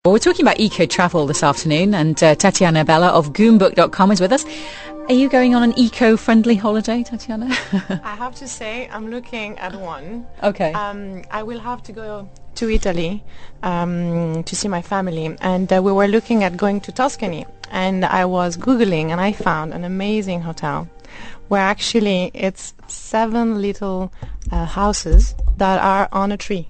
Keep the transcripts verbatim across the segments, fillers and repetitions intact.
Well, we're talking about eco-travel this afternoon, and uh, Tatiana Bella of goombook dot com is with us. Are you going on an eco-friendly holiday, Tatiana? I have to say, I'm looking at one. Okay. Um, I will have to go to Italy um, to see my family, and uh, we were looking at going to Tuscany, and I was Googling, and I found an amazing hotel where actually it's seven little uh, houses that are on a tree.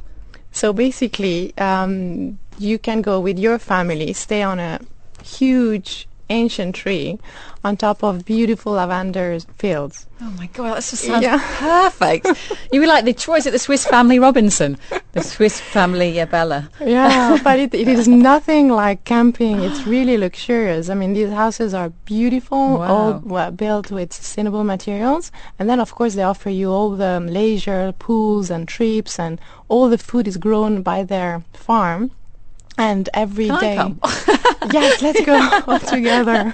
So basically, um, you can go with your family, stay on a huge ancient tree on top of beautiful lavender fields. Oh my God, that just sounds Yeah. perfect. You were like the choice at the Swiss Family Robinson, the Swiss Family uh, Bella. Yeah, but it, it is nothing like camping. It's really luxurious. I mean, these houses are beautiful, Wow. all well, built with sustainable materials. And then, of course, they offer you all the leisure, pools and trips, and all the food is grown by their farm. And every Can day, I come? yes, let's go all together.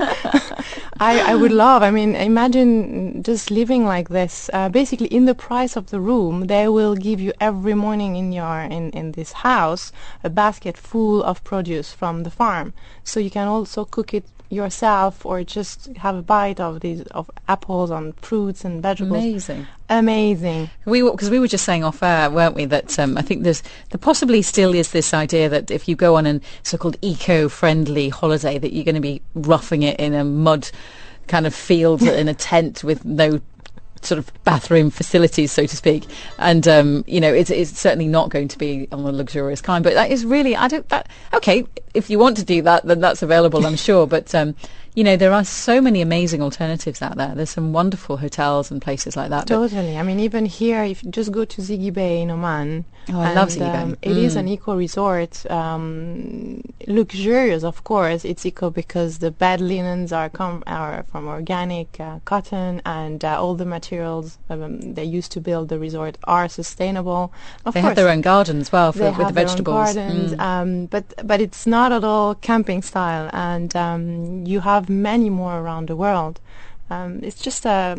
I, I would love, I mean, imagine just living like this. Uh, basically, in the price of the room, they will give you every morning in your in, in this house a basket full of produce from the farm. So you can also cook it yourself, or just have a bite of these of apples and fruits and vegetables. Amazing. Amazing. We because we were just saying off air, weren't we, that um, I think there's there possibly still is this idea that if you go on a so-called eco-friendly holiday, that you're going to be roughing it in a mud kind of field in a tent with no sort of bathroom facilities, so to speak, and um, you know, it's, it's certainly not going to be on the luxurious kind. But that is really, I don't. That okay, if you want to do that, then that's available, I'm sure. But um, you know, there are so many amazing alternatives out there. There's some wonderful hotels and places like that. Totally. I mean, even here, if you just go to Ziggy Bay in Oman. Oh, I and, love Ziggy Bay. Um, it Mm. is an eco resort, um, luxurious, of course. It's eco because the bed linens are com- are from organic uh, cotton, and uh, all the materials um, they used to build the resort are sustainable. Of They course, have their own garden as well for, they with the have their own vegetables. gardens, Mm. um, but but it's not at all camping style, and um, you have many more around the world. Um, it's just a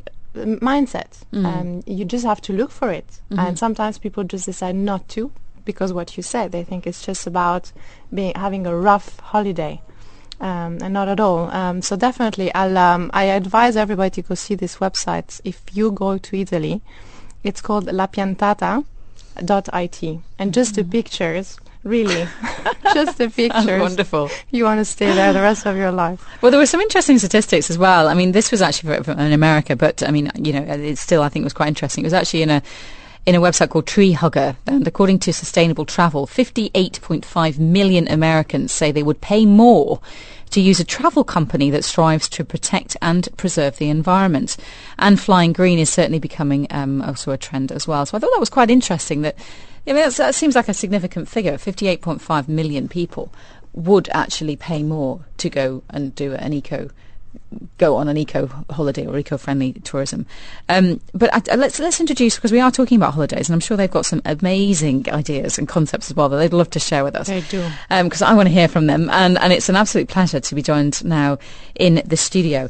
mindset. Mm. Um, you just have to look for it, Mhm. and sometimes people just decide not to because what you said, they think it's just about being having a rough holiday. Um, and not at all. Um, so definitely, I'll um, I advise everybody to go see this website. If you go to Italy, it's called la piantata dot it, and just the pictures, really, just the That's pictures. wonderful. You want to stay there the rest of your life. Well, there were some interesting statistics as well. I mean, this was actually from, from in America, but I mean, you know, it still I think was quite interesting. It was actually in a in a website called Tree Hugger, and according to Sustainable Travel, fifty-eight point five million Americans say they would pay more to use a travel company that strives to protect and preserve the environment. And flying green is certainly becoming um, also a trend as well. So I thought that was quite interesting. That I mean, that's, that seems like a significant figure. fifty-eight point five million people would actually pay more to go and do an eco. go on an eco holiday or eco-friendly tourism. Um, but I, let's let's introduce, because we are talking about holidays, and I'm sure they've got some amazing ideas and concepts as well that they'd love to share with us. They do. Because I want to hear from them, and, and it's an absolute pleasure to be joined now in the studio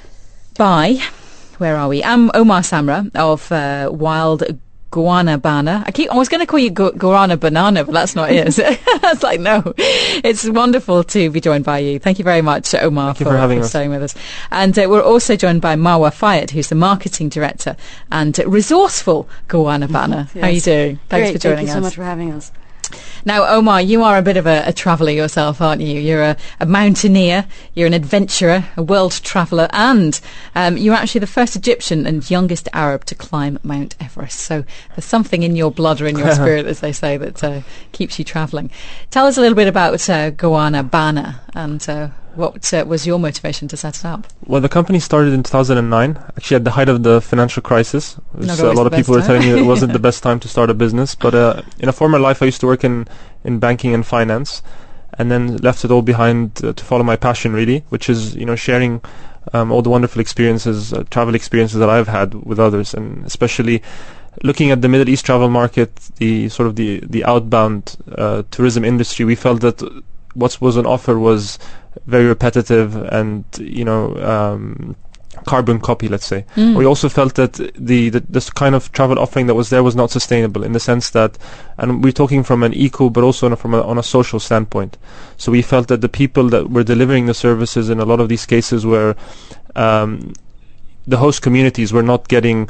by, where are we? I'm Omar Samra of uh, Wild Guanabana. I keep. I was going to call you Gu- Guarana Banana, but that's not it. That's like, no. It's wonderful to be joined by you. Thank you very much, Omar, Thank you for having for us. staying with us. And uh, we're also joined by Marwa Fayed, who's the marketing director and resourceful Guanabana. Yes. How are you doing? Thanks Great. for joining Thank you us. so much for having us. Now, Omar, you are a bit of a, a traveller yourself, aren't you? You're a, a mountaineer, you're an adventurer, a world traveller, and um, you're actually the first Egyptian and youngest Arab to climb Mount Everest. So there's something in your blood or in your spirit, as they say, that uh, keeps you travelling. Tell us a little bit about uh, Guanabana and uh, what uh, was your motivation to set it up? Well, the company started in two thousand nine, actually at the height of the financial crisis. Which, Not uh, a always lot the of people best were telling me it time. wasn't the best time to start a business. But uh, in a former life, I used to work in, in banking and finance, and then left it all behind uh, to follow my passion, really, which is, you know, sharing um, all the wonderful experiences, uh, travel experiences that I've had with others, and especially looking at the Middle East travel market, the sort of the, the outbound uh, tourism industry. We felt that what was on offer was very repetitive and, you know, um, carbon copy, let's say. Mm. We also felt that the, the this kind of travel offering that was there was not sustainable, in the sense that, and we're talking from an eco but also on a, from a, on a social standpoint. So we felt that the people that were delivering the services in a lot of these cases were um, the host communities were not getting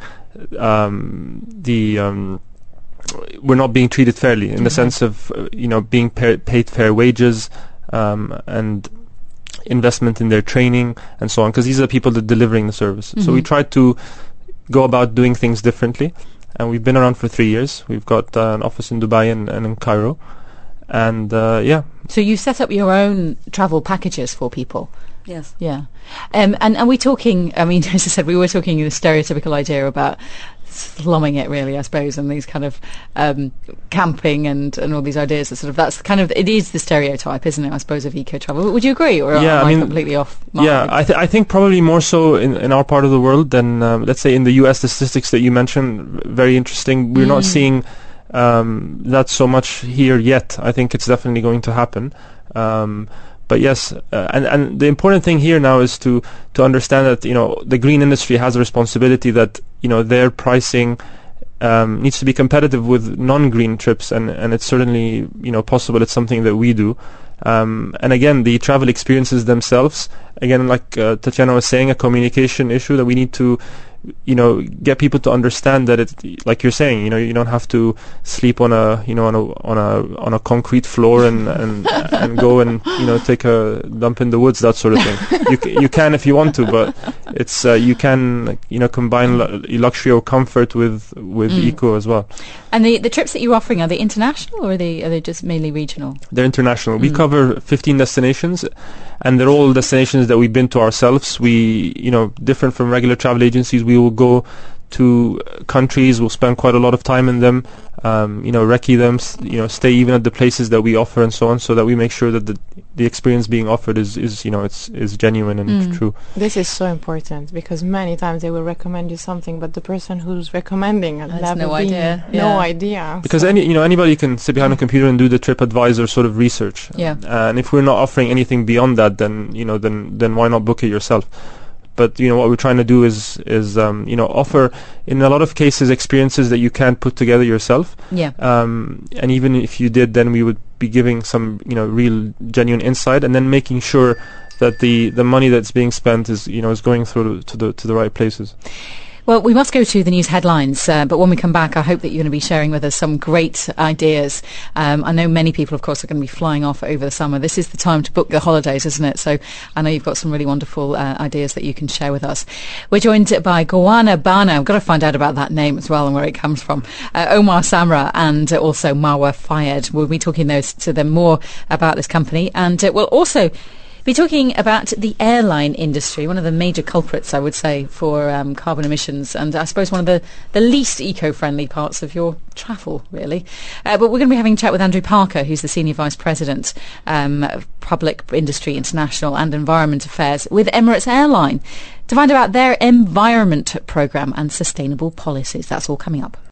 um, the um, were not being treated fairly, in mm-hmm. the sense of uh, you know being pa- paid fair wages um, and investment in their training and so on, because these are the people that are delivering the service. Mm-hmm. So we tried to go about doing things differently, and we've been around for three years. We've got uh, an office in Dubai and, and in Cairo, and uh, yeah. So you set up your own travel packages for people. Yes. Yeah. Um, and are we talking, I mean, as I said, we were talking the stereotypical idea about slumming it, really, I suppose, and these kind of um, camping and, and all these ideas that sort of, that's kind of, it is the stereotype, isn't it, I suppose, of eco-travel. Would you agree, or yeah, am I, I mean, completely off mark? Yeah, I, th- I think probably more so in, in our part of the world than, um, let's say, in the U S, the statistics that you mentioned, very interesting. We're mm. not seeing um, that so much here yet. I think it's definitely going to happen. Um, But yes, uh, and and the important thing here now is to to understand that, you know, the green industry has a responsibility that, you know, their pricing um, needs to be competitive with non-green trips, and and it's certainly, you know, possible. It's something that we do. Um, and again, the travel experiences themselves, again, like uh, Tatiana was saying, a communication issue that we need to, you know, get people to understand that it's, like you're saying, you know, you don't have to sleep on a, you know, on a on a on a concrete floor and and, and go and, you know, take a dump in the woods, that sort of thing. You c- you can if you want to, but it's uh, you can, you know, combine lu- luxury or comfort with with mm. eco as well. And the the trips that you're offering, are they international, or are they are they just mainly regional? They're international. Mm. We cover fifteen destinations, and they're all destinations that we've been to ourselves. We, you know, different from regular travel agencies, we will go to countries, we'll spend quite a lot of time in them, um, you know, recce them, s- you know, stay even at the places that we offer and so on, so that we make sure that the the experience being offered is, is you know, it's is genuine and Mm. true. This is so important, because many times they will recommend you something, but the person who's recommending has Has never no been, idea, no yeah. idea. Because So- any, you know, anybody can sit behind a computer and do the TripAdvisor sort of research. Yeah. And if we're not offering anything beyond that, then, you know, then then why not book it yourself? But, you know, what we're trying to do is is um, you know, offer in a lot of cases experiences that you can't put together yourself. Yeah. Um, and even if you did, then we would be giving some, you know, real genuine insight, and then making sure that the, the money that's being spent is, you know, is going through to the to the right places. Well, we must go to the news headlines, uh, but when we come back, I hope that you're going to be sharing with us some great ideas. Um, I know many people, of course, are going to be flying off over the summer. This is the time to book the holidays, isn't it? So I know you've got some really wonderful uh, ideas that you can share with us. We're joined by Gowana Bana. I've got to find out about that name as well and where it comes from. Uh, Omar Samra and uh, also Marwa Fayed. We'll be talking those to them more about this company, and uh, we'll also be talking about the airline industry, one of the major culprits, I would say, for um, carbon emissions, and I suppose one of the, the least eco-friendly parts of your travel, really. Uh, but we're going to be having a chat with Andrew Parker, who's the Senior Vice President um, of Public Industry International and Environment Affairs with Emirates Airline, to find out about their environment programme and sustainable policies. That's all coming up.